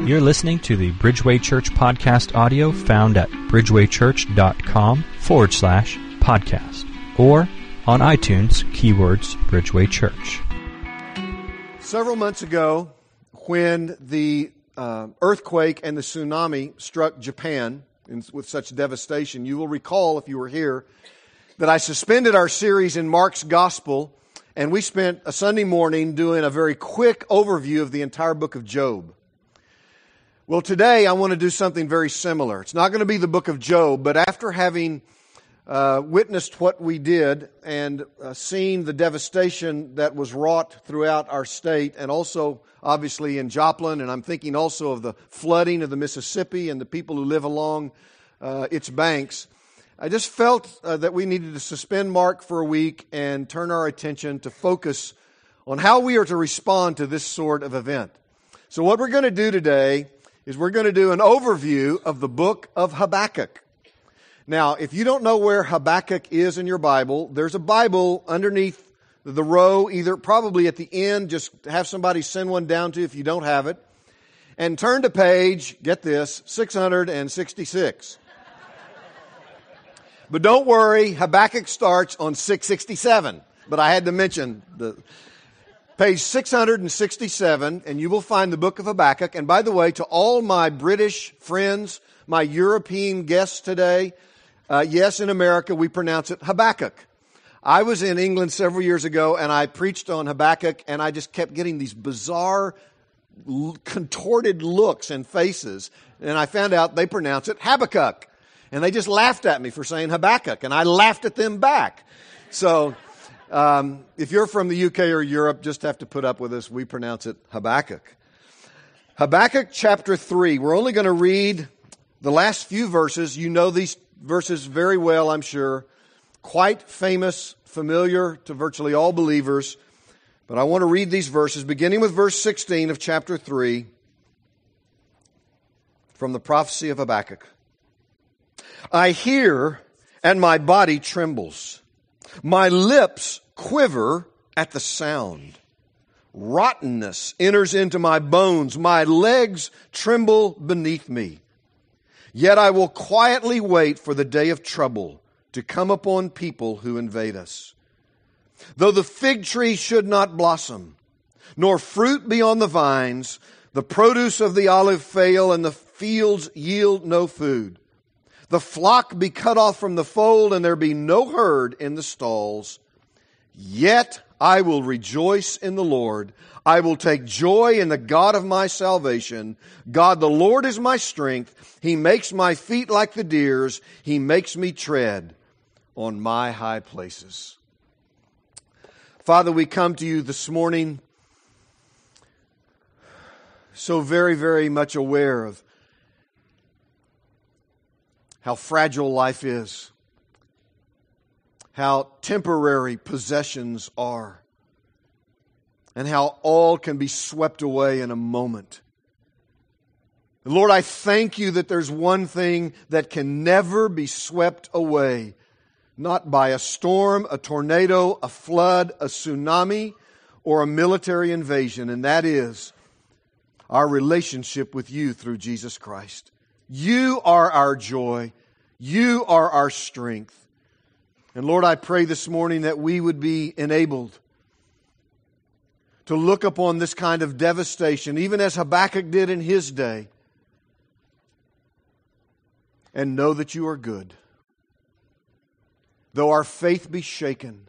You're listening to the Bridgeway Church podcast audio found at bridgewaychurch.com/podcast or on iTunes, keywords Bridgeway Church. Several months ago, when the earthquake and the tsunami struck Japan with such devastation, you will recall, if you were here, that I suspended our series in Mark's Gospel, and we spent a Sunday morning doing a very quick overview of the entire book of Job. Well, today I want to do something very similar. It's not going to be the book of Job, but after having witnessed what we did and seen the devastation that was wrought throughout our state, and also obviously in Joplin, and I'm thinking also of the flooding of the Mississippi and the people who live along its banks, I just felt that we needed to suspend Mark for a week and turn our attention to focus on how we are to respond to this sort of event. So what we're going to do today is we're going to do an overview of the book of Habakkuk. Now, if you don't know where Habakkuk is in your Bible, there's a Bible underneath the row, either probably at the end, just have somebody send one down to you if you don't have it, and turn to page, get this, 666. But don't worry, Habakkuk starts on 667. But I had to mention the page 667, and you will find the book of Habakkuk. And by the way, to all my British friends, my European guests today, yes, in America we pronounce it Habakkuk. I was in England several years ago, and I preached on Habakkuk, and I just kept getting these bizarre, contorted looks and faces. And I found out they pronounce it Habakkuk. And they just laughed at me for saying Habakkuk, and I laughed at them back. So if you're from the UK or Europe, just have to put up with us. We pronounce it Habakkuk. Habakkuk chapter 3. We're only going to read the last few verses. You know these verses very well, I'm sure. Quite famous, familiar to virtually all believers. But I want to read these verses, beginning with verse 16 of chapter 3 from the prophecy of Habakkuk. I hear, and my body trembles. My lips quiver at the sound. Rottenness enters into my bones. My legs tremble beneath me. Yet I will quietly wait for the day of trouble to come upon people who invade us. Though the fig tree should not blossom, nor fruit be on the vines, the produce of the olive fail, and the fields yield no food. The flock be cut off from the fold, and there be no herd in the stalls. Yet I will rejoice in the Lord. I will take joy in the God of my salvation. God the Lord is my strength. He makes my feet like the deer's. He makes me tread on my high places. Father, we come to you this morning so very, very much aware of how fragile life is, how temporary possessions are, and how all can be swept away in a moment. And Lord, I thank you that there's one thing that can never be swept away, not by a storm, a tornado, a flood, a tsunami, or a military invasion, and that is our relationship with you through Jesus Christ. You are our joy. You are our strength. And Lord, I pray this morning that we would be enabled to look upon this kind of devastation, even as Habakkuk did in his day, and know that you are good. Though our faith be shaken,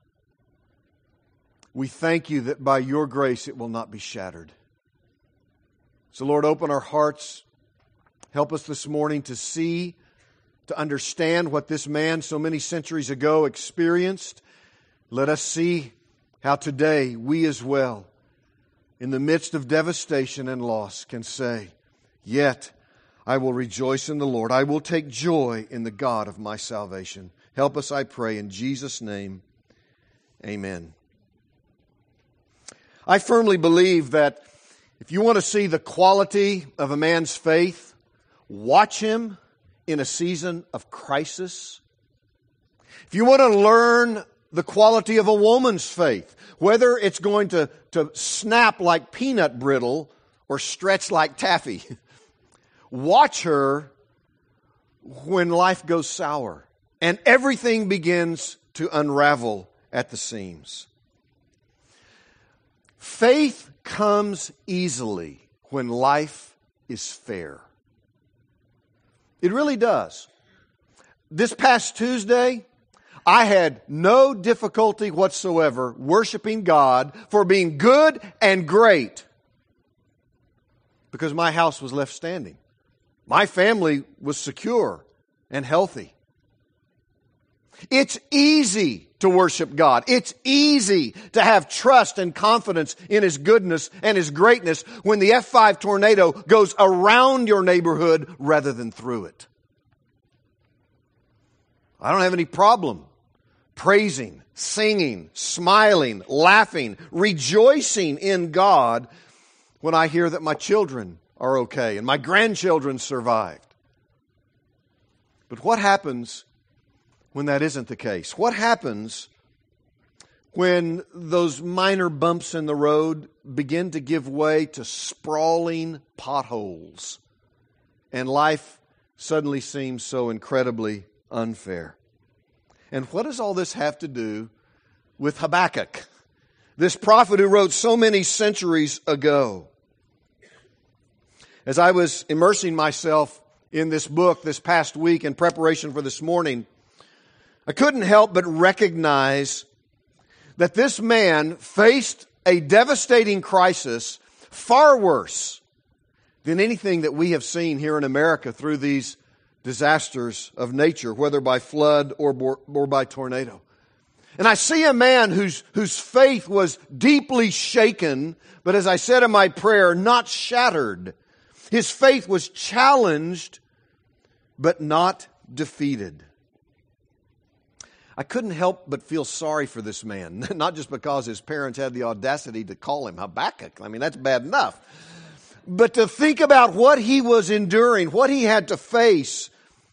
we thank you that by your grace it will not be shattered. So Lord, open our hearts. Help us this morning to see, to understand what this man so many centuries ago experienced. Let us see how today we as well, in the midst of devastation and loss, can say, yet I will rejoice in the Lord. I will take joy in the God of my salvation. Help us, I pray, in Jesus' name. Amen. I firmly believe that if you want to see the quality of a man's faith, watch him in a season of crisis. If you want to learn the quality of a woman's faith, whether it's going to snap like peanut brittle or stretched like taffy. Watch her when life goes sour and everything begins to unravel at the seams. Faith comes easily when life is fair. It really does. This past Tuesday, I had no difficulty whatsoever worshiping God for being good and great because my house was left standing. My family was secure and healthy. It's easy to worship God. It's easy to have trust and confidence in His goodness and His greatness when the F5 tornado goes around your neighborhood rather than through it. I don't have any problem praising, singing, smiling, laughing, rejoicing in God when I hear that my children are okay and my grandchildren survived. But what happens when that isn't the case? What happens when those minor bumps in the road begin to give way to sprawling potholes and life suddenly seems so incredibly unfair? And what does all this have to do with Habakkuk, this prophet who wrote so many centuries ago? As I was immersing myself in this book this past week in preparation for this morning, I couldn't help but recognize that this man faced a devastating crisis far worse than anything that we have seen here in America through these disasters of nature, whether by flood or by tornado. And I see a man whose faith was deeply shaken, but as I said in my prayer, not shattered. His faith was challenged, but not defeated. I couldn't help but feel sorry for this man, not just because his parents had the audacity to call him Habakkuk. I mean, that's bad enough. But to think about what he was enduring, what he had to face,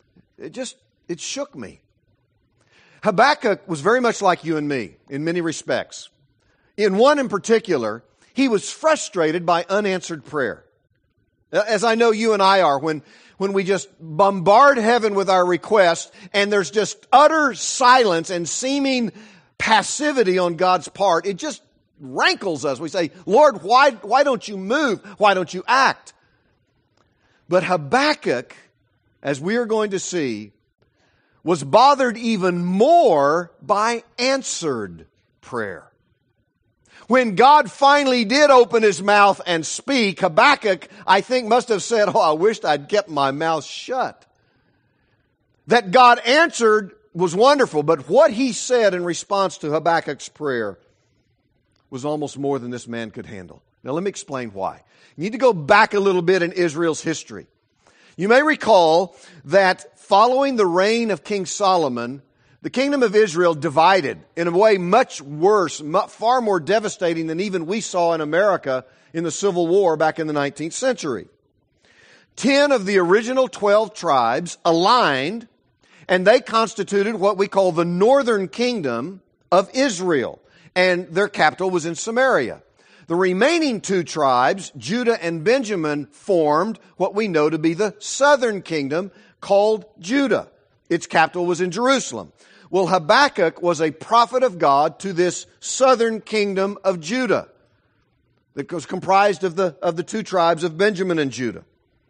it shook me. Habakkuk was very much like you and me in many respects. In one in particular, he was frustrated by unanswered prayer. As I know you and I are, when we just bombard heaven with our requests and there's just utter silence and seeming passivity on God's part, it just rankles us. We say, Lord, why don't you move? Why don't you act? But Habakkuk, as we are going to see, was bothered even more by answered prayer. When God finally did open his mouth and speak, Habakkuk, I think, must have said, I wished I'd kept my mouth shut. That God answered was wonderful, but what he said in response to Habakkuk's prayer was almost more than this man could handle. Now let me explain why. You need to go back a little bit in Israel's history. You may recall that following the reign of King Solomon, the kingdom of Israel divided in a way much worse, far more devastating than even we saw in America in the Civil War back in the 19th century. 10 of the original 12 tribes aligned, and they constituted what we call the northern kingdom of Israel, and their capital was in Samaria. The remaining 2 tribes, Judah and Benjamin, formed what we know to be the southern kingdom called Judah. Its capital was in Jerusalem. Well, Habakkuk was a prophet of God to this southern kingdom of Judah that was comprised of the 2 tribes of Benjamin and Judah.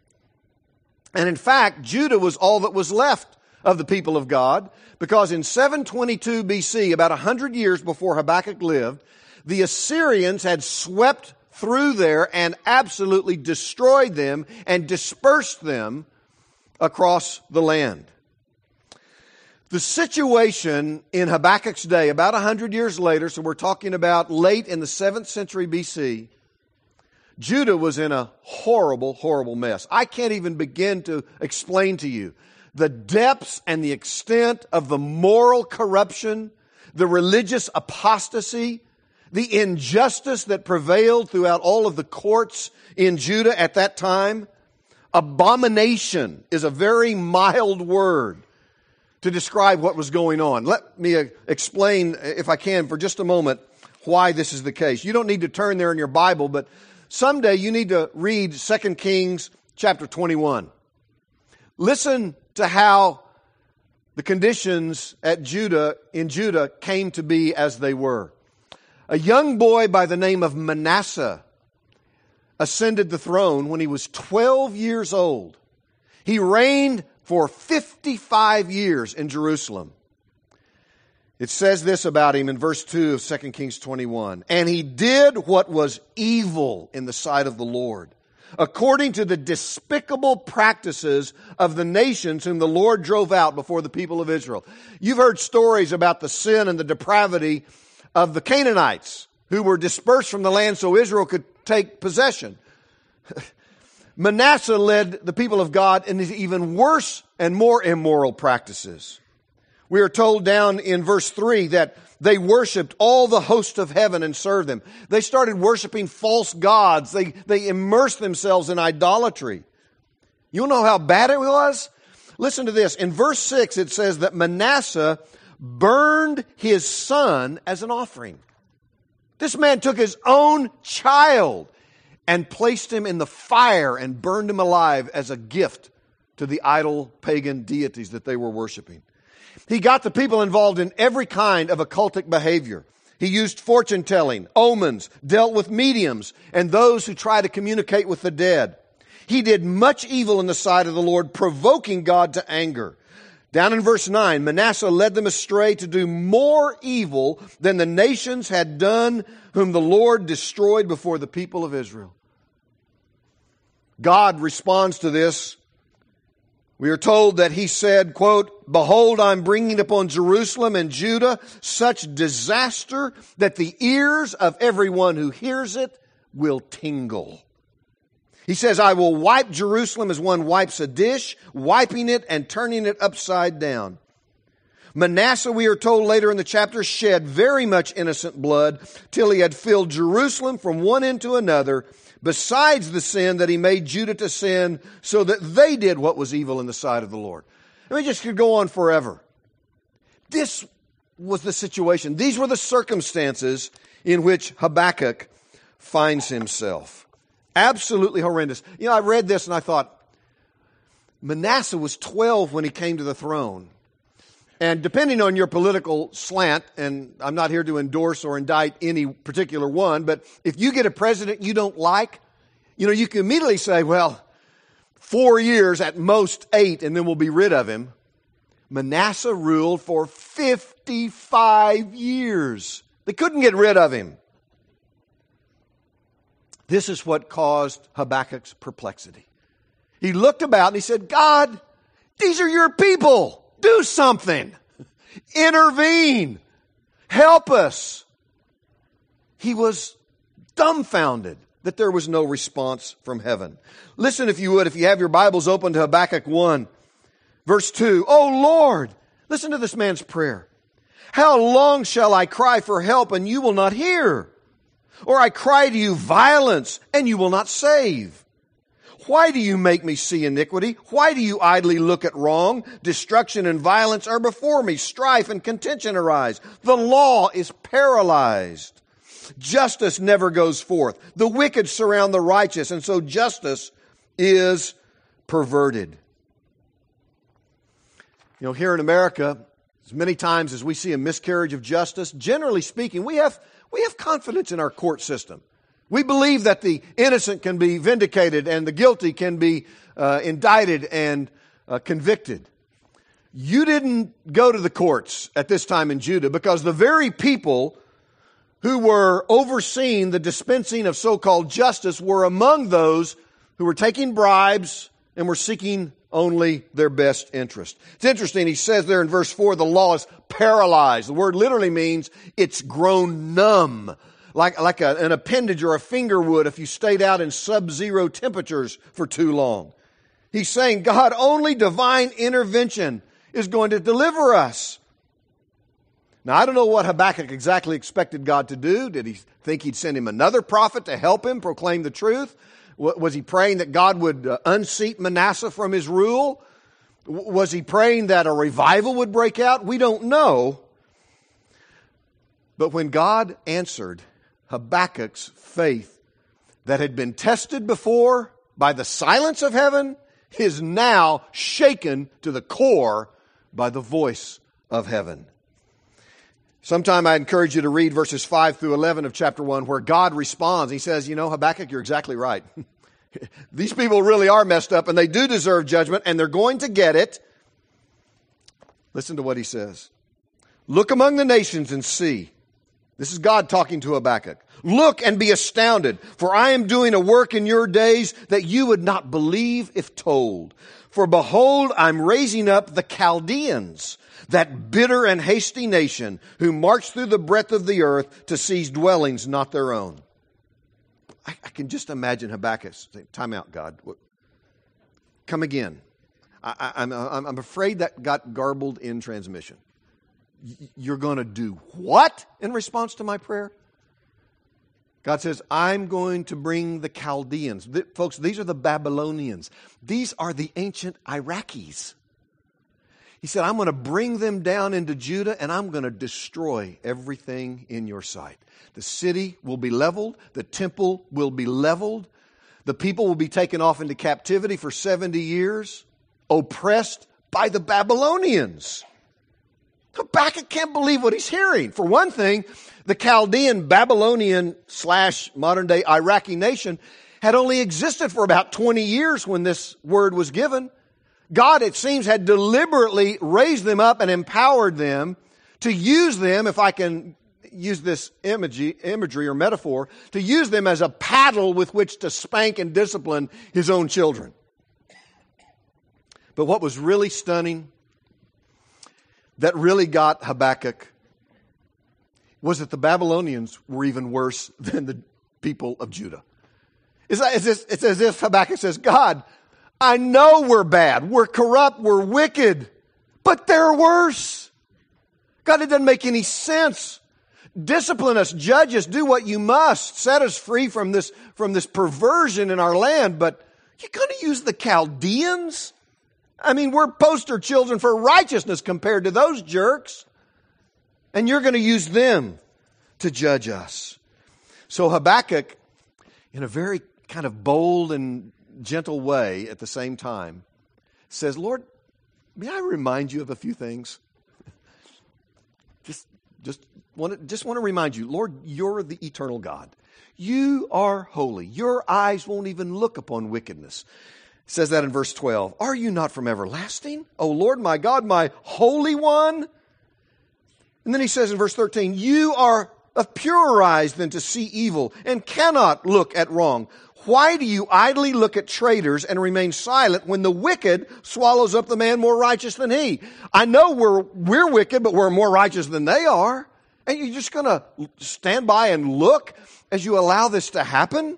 And in fact, Judah was all that was left of the people of God, because in 722 BC, about 100 years before Habakkuk lived, the Assyrians had swept through there and absolutely destroyed them and dispersed them across the land. The situation in Habakkuk's day, about 100 years later, so we're talking about late in the 7th century BC, Judah was in a horrible, horrible mess. I can't even begin to explain to you the depths and the extent of the moral corruption, the religious apostasy, the injustice that prevailed throughout all of the courts in Judah at that time. Abomination is a very mild word to describe what was going on. Let me explain, if I can, for just a moment, why this is the case. You don't need to turn there in your Bible, but Someday you need to read 2 Kings chapter 21. Listen to how the conditions in Judah came to be as they were. A young boy by the name of Manasseh ascended the throne when he was 12 years old. He reigned for 55 years in Jerusalem. It says this about him in verse 2 of 2 Kings 21. And he did what was evil in the sight of the Lord, according to the despicable practices of the nations whom the Lord drove out before the people of Israel. You've heard stories about the sin and the depravity of the Canaanites who were dispersed from the land so Israel could take possession. Manasseh led the people of God into even worse and more immoral practices. We are told down in verse 3 that they worshiped all the host of heaven and served them. They started worshiping false gods. They immersed themselves in idolatry. You know how bad it was? Listen to this. In verse 6 it says that Manasseh burned his son as an offering. This man took his own child and placed him in the fire and burned him alive as a gift to the idol pagan deities that they were worshiping. He got the people involved in every kind of occultic behavior. He used fortune telling, omens, dealt with mediums, and those who try to communicate with the dead. He did much evil in the sight of the Lord, provoking God to anger. Down in verse 9, Manasseh led them astray to do more evil than the nations had done, whom the Lord destroyed before the people of Israel. God responds to this. We are told that he said, quote, "Behold, I'm bringing upon Jerusalem and Judah such disaster that the ears of everyone who hears it will tingle." He says, "I will wipe Jerusalem as one wipes a dish, wiping it and turning it upside down." Manasseh, we are told later in the chapter, shed very much innocent blood till he had filled Jerusalem from one end to another, besides the sin that he made Judah to sin, so that they did what was evil in the sight of the Lord. And we just could go on forever. This was the situation. These were the circumstances in which Habakkuk finds himself. Absolutely horrendous. You know, I read this and I thought, Manasseh was 12 when he came to the throne. And depending on your political slant, and I'm not here to endorse or indict any particular one, but if you get a president you don't like, you know, you can immediately say, well, 4 years, at most 8, and then we'll be rid of him. Manasseh ruled for 55 years. They couldn't get rid of him. This is what caused Habakkuk's perplexity. He looked about and he said, God, these are your people. Do something. Intervene. Help us. He was dumbfounded that there was no response from heaven. Listen, if you would, if you have your Bibles open to Habakkuk 1, verse 2. Oh Lord, listen to this man's prayer. How long shall I cry for help and you will not hear? Or I cry to you violence and you will not save? Why do you make me see iniquity? Why do you idly look at wrong? Destruction and violence are before me. Strife and contention arise. The law is paralyzed. Justice never goes forth. The wicked surround the righteous, and so justice is perverted. You know, here in America, as many times as we see a miscarriage of justice, generally speaking, we have confidence in our court system. We believe that the innocent can be vindicated and the guilty can be indicted and convicted. You didn't go to the courts at this time in Judah because the very people who were overseeing the dispensing of so-called justice were among those who were taking bribes and were seeking only their best interest. It's interesting, he says there in verse 4, the law is paralyzed. The word literally means it's grown numb. Like an appendage or a finger would if you stayed out in sub-zero temperatures for too long. He's saying, God, only divine intervention is going to deliver us. Now, I don't know what Habakkuk exactly expected God to do. Did he think he'd send him another prophet to help him proclaim the truth? Was he praying that God would unseat Manasseh from his rule? Was he praying that a revival would break out? We don't know. But when God answered, Habakkuk's faith that had been tested before by the silence of heaven is now shaken to the core by the voice of heaven. Sometime I encourage you to read verses 5 through 11 of chapter 1 where God responds. He says, Habakkuk, you're exactly right. These people really are messed up and they do deserve judgment and they're going to get it. Listen to what he says. Look among the nations and see. This is God talking to Habakkuk. Look and be astounded, for I am doing a work in your days that you would not believe if told. For behold, I'm raising up the Chaldeans, that bitter and hasty nation who march through the breadth of the earth to seize dwellings not their own. I can just imagine Habakkuk saying, time out, God. Come again. I'm afraid that got garbled in transmission. You're going to do what in response to my prayer? God says, I'm going to bring the Chaldeans. Folks, these are the Babylonians. These are the ancient Iraqis. He said, I'm going to bring them down into Judah and I'm going to destroy everything in your sight. The city will be leveled. The temple will be leveled. The people will be taken off into captivity for 70 years, oppressed by the Babylonians. Habakkuk can't believe what he's hearing. For one thing, the Chaldean, Babylonian / modern day Iraqi nation had only existed for about 20 years when this word was given. God, it seems, had deliberately raised them up and empowered them to use them, if I can use this imagery or metaphor, to use them as a paddle with which to spank and discipline his own children. But what was really stunning, that really got Habakkuk, was that the Babylonians were even worse than the people of Judah. It's as if Habakkuk says, God, I know we're bad, we're corrupt, we're wicked, but they're worse. God, it doesn't make any sense. Discipline us, judge us, do what you must, set us free from this perversion in our land, but you're going to use the Chaldeans? I mean, we're poster children for righteousness compared to those jerks. And you're going to use them to judge us. So Habakkuk, in a very kind of bold and gentle way at the same time, says, Lord, may I remind you of a few things? Just want to remind you, Lord, you're the eternal God. You are holy. Your eyes won't even look upon wickedness. It says that in verse 12. Are you not from everlasting? O Lord, my God, my Holy One. And then he says in verse 13, you are of purer eyes than to see evil and cannot look at wrong. Why do you idly look at traitors and remain silent when the wicked swallows up the man more righteous than he? I know we're wicked, but we're more righteous than they are. And you're just going to stand by and look as you allow this to happen?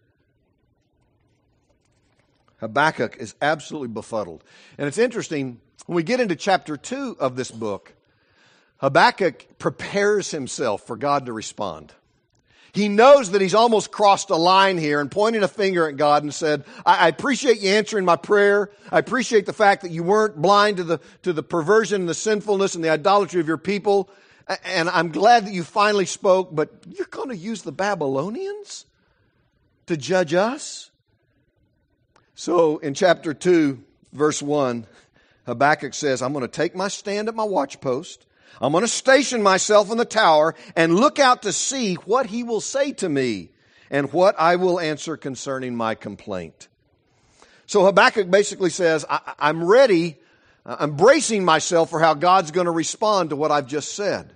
Habakkuk is absolutely befuddled. And it's interesting, when we get into chapter 2 of this book, Habakkuk prepares himself for God to respond. He knows that he's almost crossed a line here and pointed a finger at God and said, I appreciate you answering my prayer. I appreciate the fact that you weren't blind to the perversion and the sinfulness and the idolatry of your people. And I'm glad that you finally spoke, but you're going to use the Babylonians to judge us? So in chapter 2, verse 1, Habakkuk says, I'm going to take my stand at my watchpost. I'm going to station myself in the tower and look out to see what he will say to me and what I will answer concerning my complaint. So Habakkuk basically says, I'm ready, I'm bracing myself for how God's going to respond to what I've just said.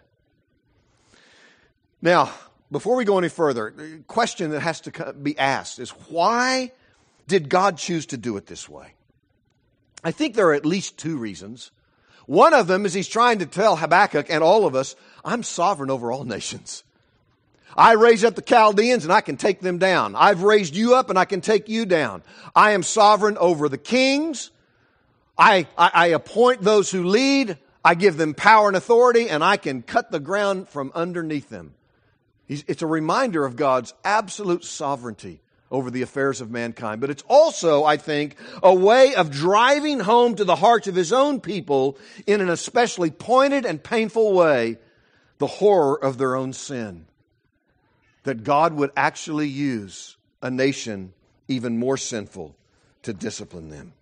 Now, before we go any further, the question that has to be asked is, why did God choose to do it this way? I think there are at least two reasons. One of them is he's trying to tell Habakkuk and all of us, I'm sovereign over all nations. I raise up the Chaldeans and I can take them down. I've raised you up and I can take you down. I am sovereign over the kings. I appoint those who lead. I give them power and authority and I can cut the ground from underneath them. It's a reminder of God's absolute sovereignty over the affairs of mankind. But it's also, I think, a way of driving home to the hearts of his own people in an especially pointed and painful way the horror of their own sin. That God would actually use a nation even more sinful to discipline them.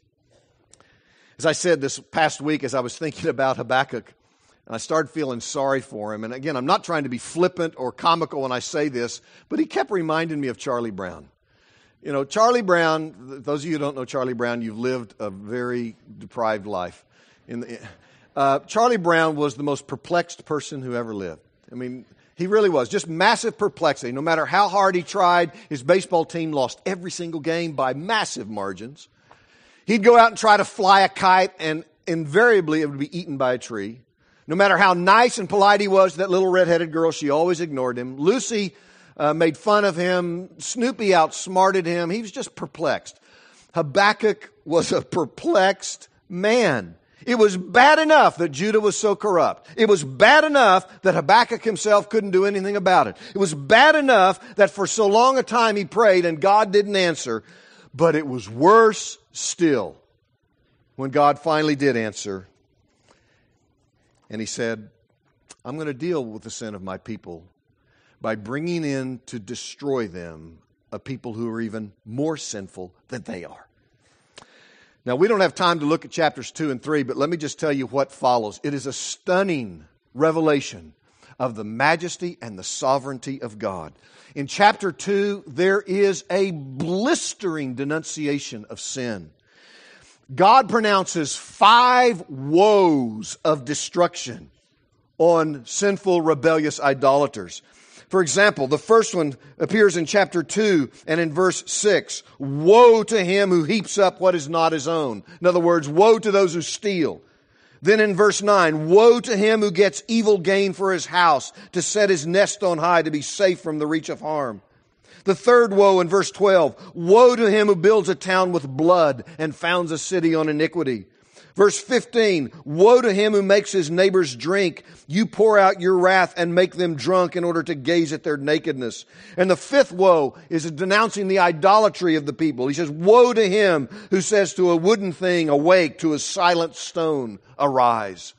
As I said this past week, as I was thinking about Habakkuk, and I started feeling sorry for him. And again, I'm not trying to be flippant or comical when I say this, but he kept reminding me of Charlie Brown. You know, Charlie Brown, those of you who don't know Charlie Brown, you've lived a very deprived life. Charlie Brown was the most perplexed person who ever lived. I mean, he really was. Just massive perplexity. No matter how hard he tried, his baseball team lost every single game by massive margins. He'd go out and try to fly a kite, and invariably it would be eaten by a tree. No matter how nice and polite he was to that little redheaded girl, she always ignored him. Lucy made fun of him. Snoopy outsmarted him. He was just perplexed. Habakkuk was a perplexed man. It was bad enough that Judah was so corrupt. It was bad enough that Habakkuk himself couldn't do anything about it. It was bad enough that for so long a time he prayed and God didn't answer. But it was worse still when God finally did answer. And he said, I'm going to deal with the sin of my people by bringing in to destroy them a people who are even more sinful than they are. Now, we don't have time to look at chapters 2 and 3, but let me just tell you what follows. It is a stunning revelation of the majesty and the sovereignty of God. In chapter 2, there is a blistering denunciation of sin. God pronounces 5 woes of destruction on sinful, rebellious idolaters. For example, the first one appears in chapter 2 and in verse 6. Woe to him who heaps up what is not his own. In other words, woe to those who steal. Then in verse 9, woe to him who gets evil gain for his house, to set his nest on high, to be safe from the reach of harm. The third woe in verse 12, woe to him who builds a town with blood and founds a city on iniquity. Verse 15, woe to him who makes his neighbors drink. You pour out your wrath and make them drunk in order to gaze at their nakedness. And the fifth woe is denouncing the idolatry of the people. He says, woe to him who says to a wooden thing, awake, to a silent stone, arise.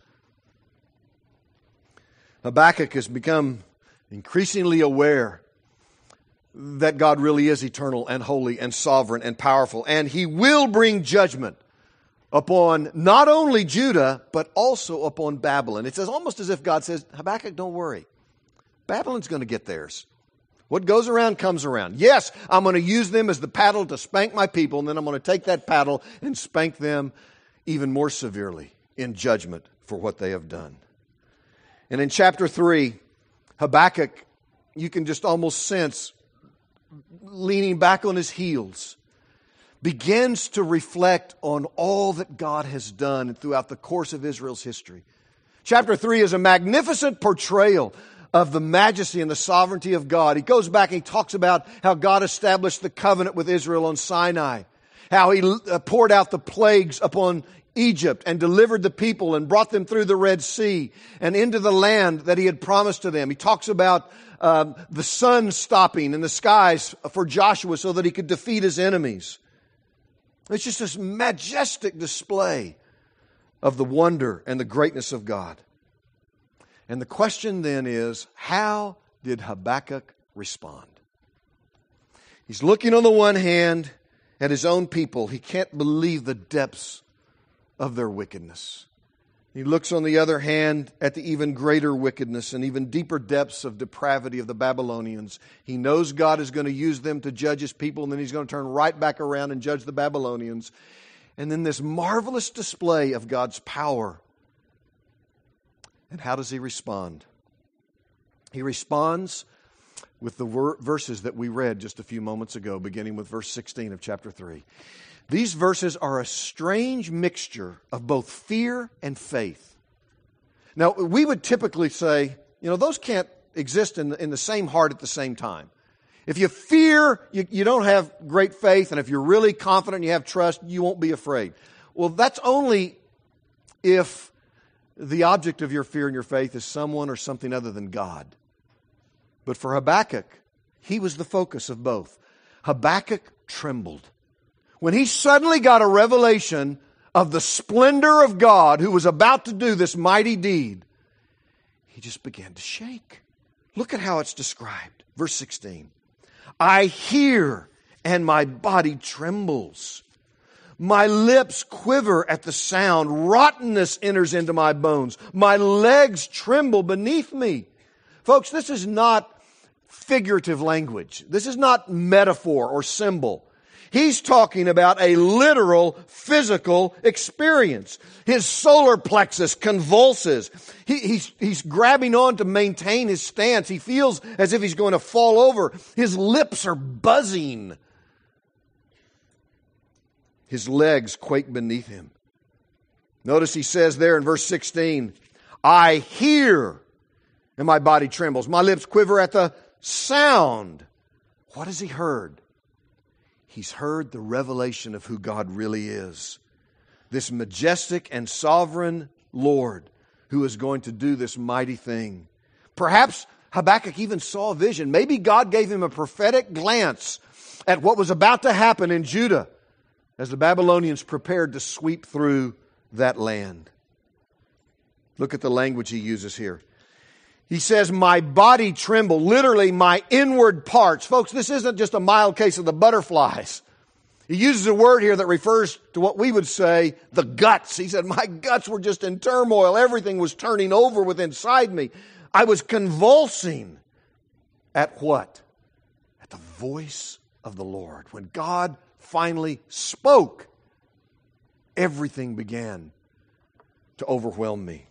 Habakkuk has become increasingly aware that God really is eternal and holy and sovereign and powerful. And He will bring judgment upon not only Judah, but also upon Babylon. It's almost as if God says, Habakkuk, don't worry. Babylon's going to get theirs. What goes around comes around. Yes, I'm going to use them as the paddle to spank my people, and then I'm going to take that paddle and spank them even more severely in judgment for what they have done. And in chapter 3, Habakkuk, you can just almost sense leaning back on his heels, begins to reflect on all that God has done throughout the course of Israel's history. Chapter 3 is a magnificent portrayal of the majesty and the sovereignty of God. He goes back and he talks about how God established the covenant with Israel on Sinai, how He poured out the plagues upon Egypt and delivered the people and brought them through the Red Sea and into the land that He had promised to them. He talks about the sun stopping in the skies for Joshua so that he could defeat his enemies. It's just this majestic display of the wonder and the greatness of God. And the question then is, how did Habakkuk respond? He's looking on the one hand at his own people. He can't believe the depths of their wickedness. He looks on the other hand at the even greater wickedness and even deeper depths of depravity of the Babylonians. He knows God is going to use them to judge His people, and then He's going to turn right back around and judge the Babylonians. And then this marvelous display of God's power. And how does He respond? He responds with the verses that we read just a few moments ago, beginning with verse 16 of chapter 3. These verses are a strange mixture of both fear and faith. Now, we would typically say, those can't exist in the same heart at the same time. If you fear, you don't have great faith, and if you're really confident and you have trust, you won't be afraid. Well, that's only if the object of your fear and your faith is someone or something other than God. But for Habakkuk, he was the focus of both. Habakkuk trembled when he suddenly got a revelation of the splendor of God who was about to do this mighty deed. He just began to shake. Look at how it's described. Verse 16. I hear, and my body trembles. My lips quiver at the sound. Rottenness enters into my bones. My legs tremble beneath me. Folks, this is not figurative language. This is not metaphor or symbol. He's talking about a literal physical experience. His solar plexus convulses. He's grabbing on to maintain his stance. He feels as if he's going to fall over. His lips are buzzing. His legs quake beneath him. Notice he says there in verse 16, I hear, and my body trembles. My lips quiver at the sound. What has he heard? He's heard the revelation of who God really is. This majestic and sovereign Lord who is going to do this mighty thing. Perhaps Habakkuk even saw a vision. Maybe God gave him a prophetic glance at what was about to happen in Judah as the Babylonians prepared to sweep through that land. Look at the language he uses here. He says, my body trembled, literally my inward parts. Folks, this isn't just a mild case of the butterflies. He uses a word here that refers to what we would say, the guts. He said, my guts were just in turmoil. Everything was turning over within inside me. I was convulsing at what? At the voice of the Lord. When God finally spoke, everything began to overwhelm me.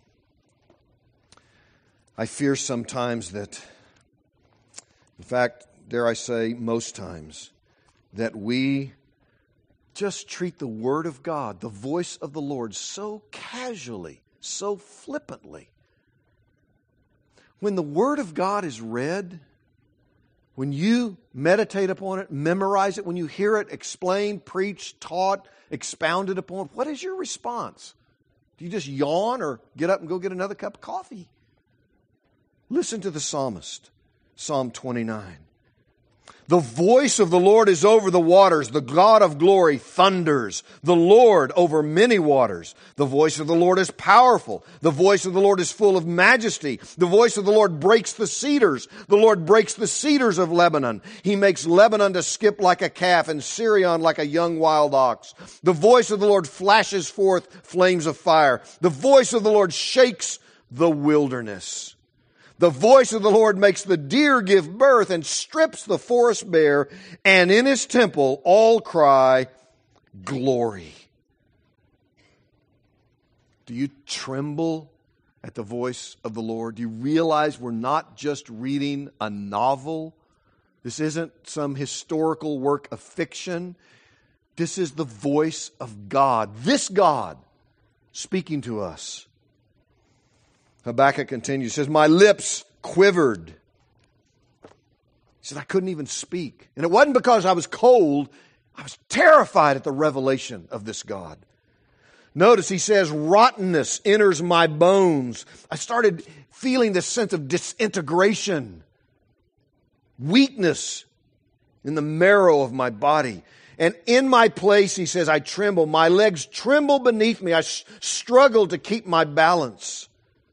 I fear sometimes that, in fact, dare I say, most times, that we just treat the Word of God, the voice of the Lord, so casually, so flippantly. When the Word of God is read, when you meditate upon it, memorize it, when you hear it explained, preached, taught, expounded upon, what is your response? Do you just yawn or get up and go get another cup of coffee? Listen to the psalmist, Psalm 29. The voice of the Lord is over the waters. The God of glory thunders. The Lord over many waters. The voice of the Lord is powerful. The voice of the Lord is full of majesty. The voice of the Lord breaks the cedars. The Lord breaks the cedars of Lebanon. He makes Lebanon to skip like a calf and Sirion like a young wild ox. The voice of the Lord flashes forth flames of fire. The voice of the Lord shakes the wilderness. The voice of the Lord makes the deer give birth and strips the forest bare, and in his temple all cry, glory. Do you tremble at the voice of the Lord? Do you realize we're not just reading a novel? This isn't some historical work of fiction. This is the voice of God, this God speaking to us. Habakkuk continues, he says, my lips quivered. He said, I couldn't even speak. And it wasn't because I was cold. I was terrified at the revelation of this God. Notice he says, rottenness enters my bones. I started feeling this sense of disintegration, weakness in the marrow of my body. And in my place, he says, I tremble. My legs tremble beneath me. I struggle to keep my balance.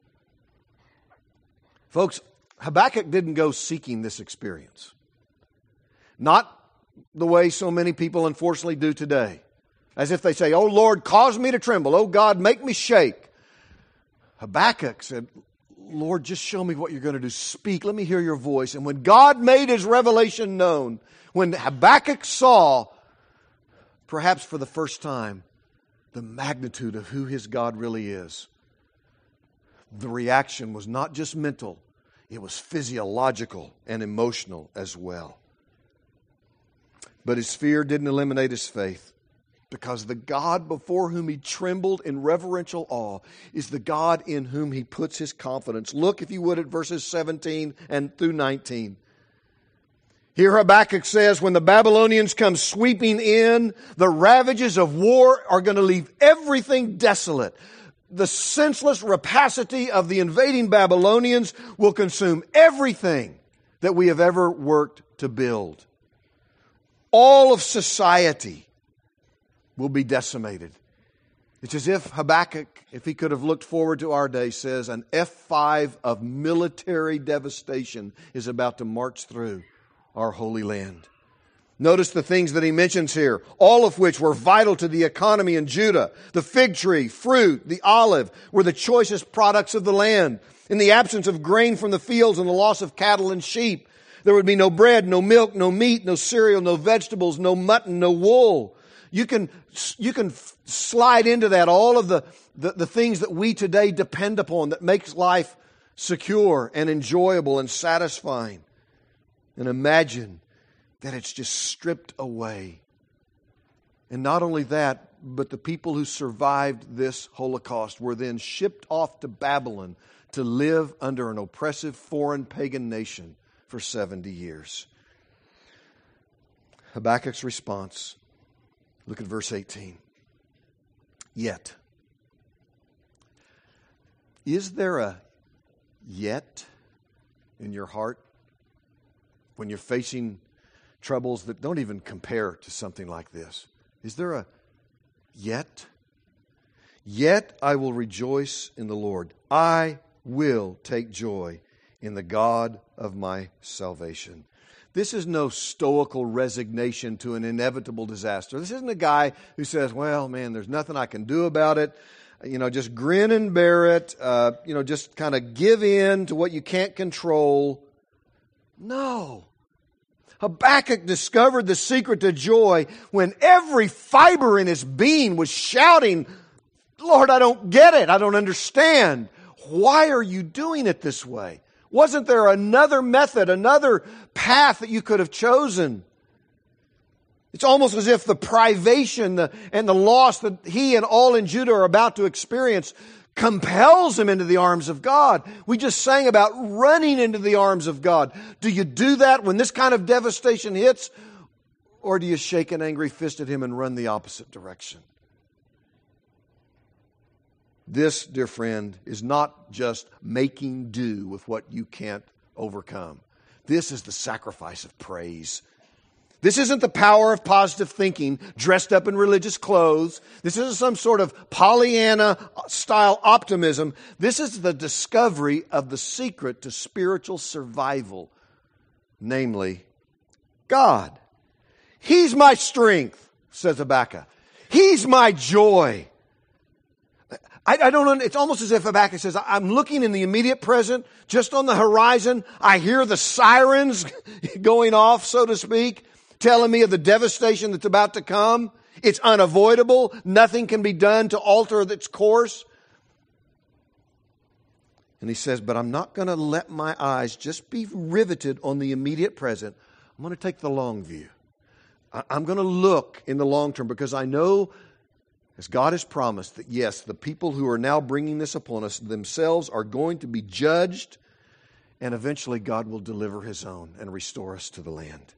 Folks, Habakkuk didn't go seeking this experience. Not the way so many people unfortunately do today. As if they say, oh Lord, cause me to tremble. Oh God, make me shake. Habakkuk said, Lord, just show me what you're going to do. Speak, let me hear your voice. And when God made his revelation known, when Habakkuk saw, perhaps for the first time, the magnitude of who his God really is, the reaction was not just mental, it was physiological and emotional as well. But his fear didn't eliminate his faith, because the God before whom he trembled in reverential awe is the God in whom he puts his confidence. Look, if you would, at verses 17 and through 19. Here Habakkuk says, when the Babylonians come sweeping in, the ravages of war are going to leave everything desolate. The senseless rapacity of the invading Babylonians will consume everything that we have ever worked to build. All of society will be decimated. It's as if Habakkuk, if he could have looked forward to our day, says an F5 of military devastation is about to march through. our holy land. Notice the things that he mentions here, all of which were vital to the economy in Judah. The fig tree, fruit, the olive were the choicest products of the land. In the absence of grain from the fields and the loss of cattle and sheep, there would be no bread, no milk, no meat, no cereal, no vegetables, no mutton, no wool. You can slide into that all of the things that we today depend upon that makes life secure and enjoyable and satisfying. And imagine that it's just stripped away. And not only that, but the people who survived this Holocaust were then shipped off to Babylon to live under an oppressive foreign pagan nation for 70 years. Habakkuk's response, look at verse 18. Yet. Is there a yet in your heart when you're facing troubles that don't even compare to something like this? Is there a yet? Yet I will rejoice in the Lord. I will take joy in the God of my salvation. This is no stoical resignation to an inevitable disaster. This isn't a guy who says, well, man, there's nothing I can do about it. Just grin and bear it. Just kind of give in to what you can't control. No. Habakkuk discovered the secret to joy when every fiber in his being was shouting, Lord, I don't get it. I don't understand. Why are you doing it this way? Wasn't there another method, another path that you could have chosen? It's almost as if the privation and the loss that he and all in Judah are about to experience compels him into the arms of God. We just sang about running into the arms of God. Do you do that when this kind of devastation hits? Or do you shake an angry fist at him and run the opposite direction? This, dear friend, is not just making do with what you can't overcome. This is the sacrifice of praise. This isn't the power of positive thinking dressed up in religious clothes. This isn't some sort of Pollyanna-style optimism. This is the discovery of the secret to spiritual survival, namely, God. He's my strength, says Habakkuk. He's my joy. I don't. It's almost as if Habakkuk says, I'm looking in the immediate present, just on the horizon. I hear the sirens going off, so to speak, telling me of the devastation that's about to come. It's unavoidable. Nothing can be done to alter its course. And he says, but I'm not going to let my eyes just be riveted on the immediate present. I'm going to take the long view. I'm going to look in the long term because I know, as God has promised, that yes, the people who are now bringing this upon us themselves are going to be judged, and eventually God will deliver His own and restore us to the land.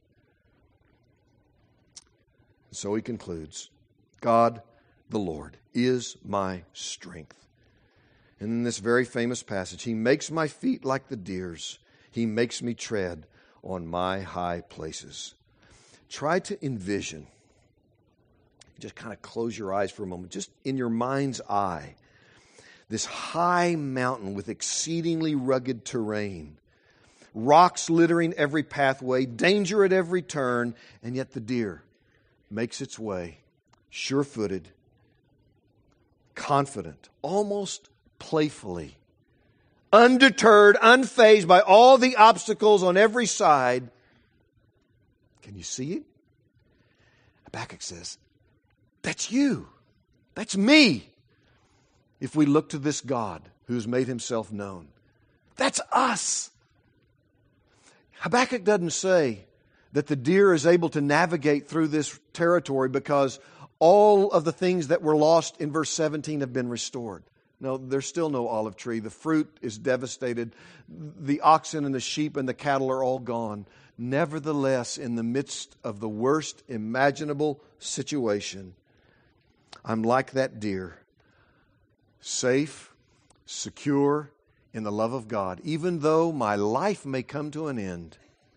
So he concludes, God, the Lord, is my strength. And in this very famous passage, He makes my feet like the deer's. He makes me tread on my high places. Try to envision. Just kind of close your eyes for a moment. Just in your mind's eye, this high mountain with exceedingly rugged terrain, rocks littering every pathway, danger at every turn, and yet the deer makes its way, sure-footed, confident, almost playfully, undeterred, unfazed by all the obstacles on every side. Can you see it? Habakkuk says, that's you. That's me. If we look to this God who's made Himself known. That's us. Habakkuk doesn't say that the deer is able to navigate through this territory because all of the things that were lost in verse 17 have been restored. No, there's still no olive tree. The fruit is devastated. The oxen and the sheep and the cattle are all gone. Nevertheless, in the midst of the worst imaginable situation, I'm like that deer, safe, secure in the love of God, even though my life may come to an end.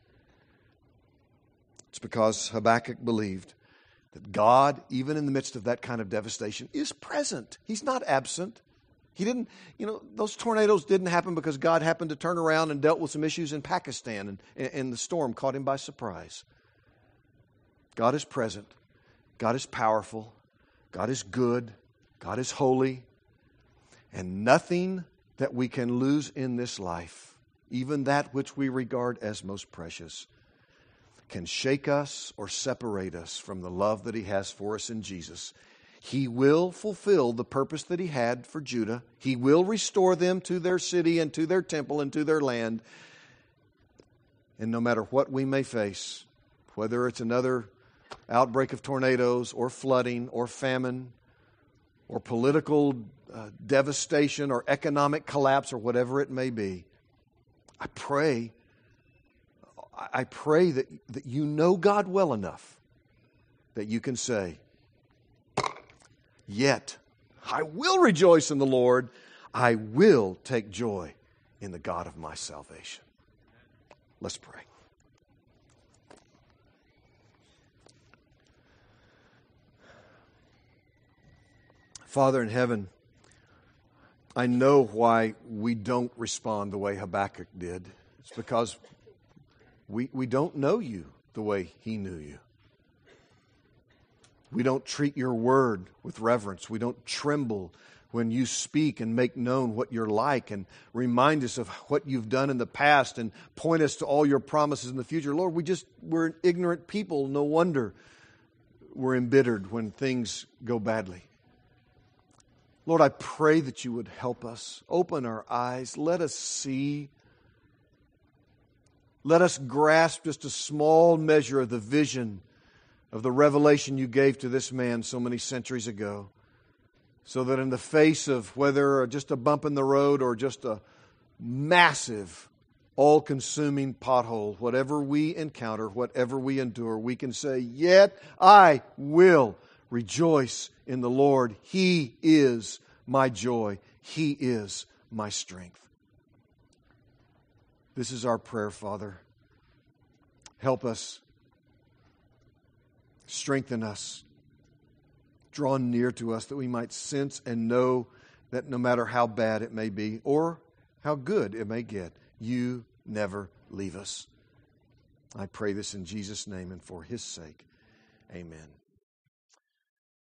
It's because Habakkuk believed that God, even in the midst of that kind of devastation, is present. He's not absent. He didn't, those tornadoes didn't happen because God happened to turn around and dealt with some issues in Pakistan and the storm caught him by surprise. God is present. God is powerful. God is good. God is holy. And nothing that we can lose in this life, even that which we regard as most precious, can shake us or separate us from the love that He has for us in Jesus. He will fulfill the purpose that He had for Judah. He will restore them to their city and to their temple and to their land. And no matter what we may face, whether it's another outbreak of tornadoes or flooding or famine or political devastation or economic collapse or whatever it may be, I pray that you know God well enough that you can say, yet I will rejoice in the Lord. I will take joy in the God of my salvation. Let's pray. Father in heaven, I know why we don't respond the way Habakkuk did. It's because we don't know you the way he knew you. We don't treat your word with reverence. We don't tremble when you speak and make known what you're like and remind us of what you've done in the past and point us to all your promises in the future. Lord, we're ignorant people. No wonder we're embittered when things go badly. Lord, I pray that you would help us. Open our eyes. Let us see. Let us grasp just a small measure of the vision of the revelation you gave to this man so many centuries ago, so that in the face of whether just a bump in the road or just a massive, all-consuming pothole, whatever we encounter, whatever we endure, we can say, yet I will rejoice in the Lord. He is my joy. He is my strength. This is our prayer, Father. Help us. Strengthen us. Draw near to us that we might sense and know that no matter how bad it may be or how good it may get, you never leave us. I pray this in Jesus' name and for His sake. Amen.